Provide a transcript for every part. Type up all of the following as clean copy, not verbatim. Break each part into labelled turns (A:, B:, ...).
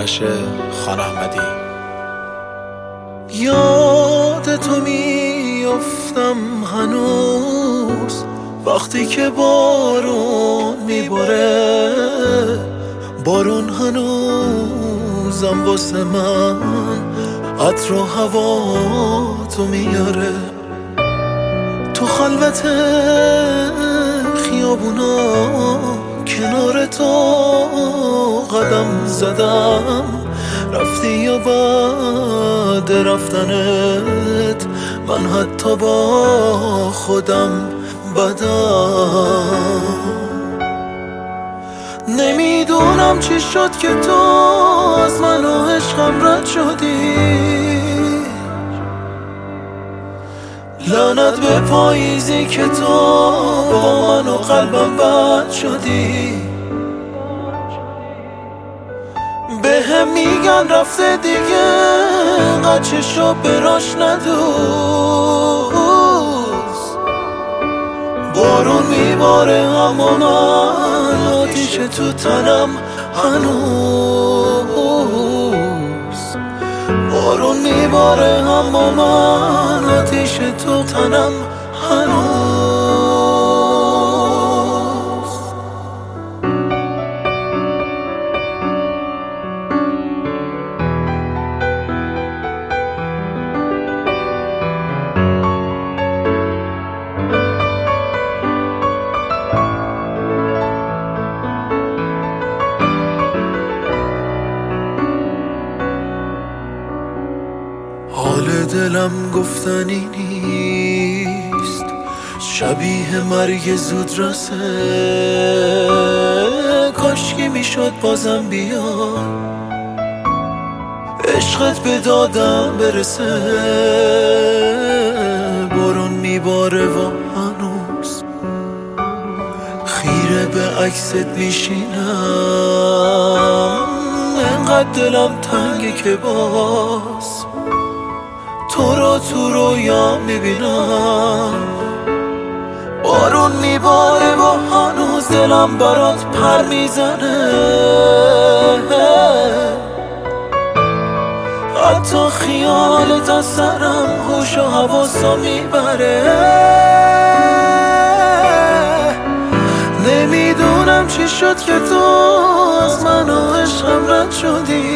A: آرش خان احمدی.
B: یاد تو میافتم هنوز وقتی که بارون میباره، بارون هنوزم واسه من عطر و هوا تو میاره. تو خلوت خیابونا کنار تو قدم زدم، رفتی یا بعد رفتنت من حتی با خودم بدم. نمیدونم چی شد که تو از من و عشقم رد شدی، لعنت به پاییزی که تو با من و قلبم بد شدی. به هم میگن رفته دیگه قد چشو براش ندوز، بارون میباره اما من آتیش تو تنم هنوز، بارون میباره اما من آتیش تو تنم هنوز. حال دلم گفتنی نیست، شبیه مرگ زود رسه، کاشکی میشد بازم بیا عشقت به دادم برسه. بارون میباره و هنوز خیره به عکست میشینم، انقدر دلم تنگه که باز تو رو تو رویا میبینم. بارون میباره و هنوز دلم برات پر میزنه، حتی خیالت از سرم هوش و حواسو میبره. نمیدونم چی شد که تو از من و عشقم رد شدی،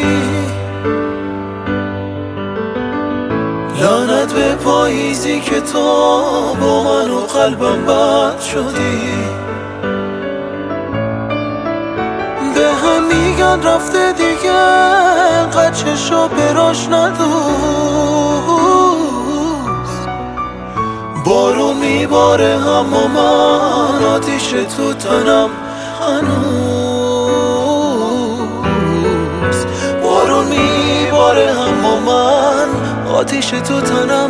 B: لعنت به پاییزی که تو با من و قلبم بد شدی. به هم میگن رفته دیگه انقدر چشو براش ندوز، بارون میباره اما من آتیش تو تنم هنوز، بارون میباره اما من آتیش تو تنم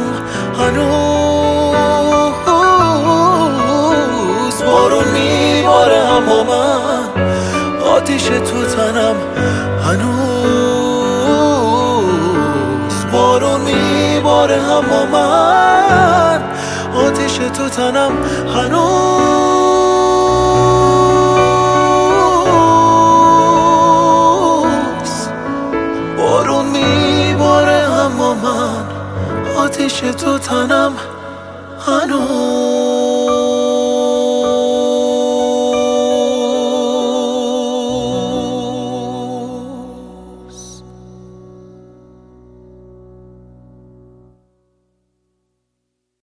B: هنوز، بارون میباره اما من آتیش تو تنم هنوز، بارون میباره اما من آتیش تو تنم هنوز، بارون میباره اما من آتیش تو تنم هنوز.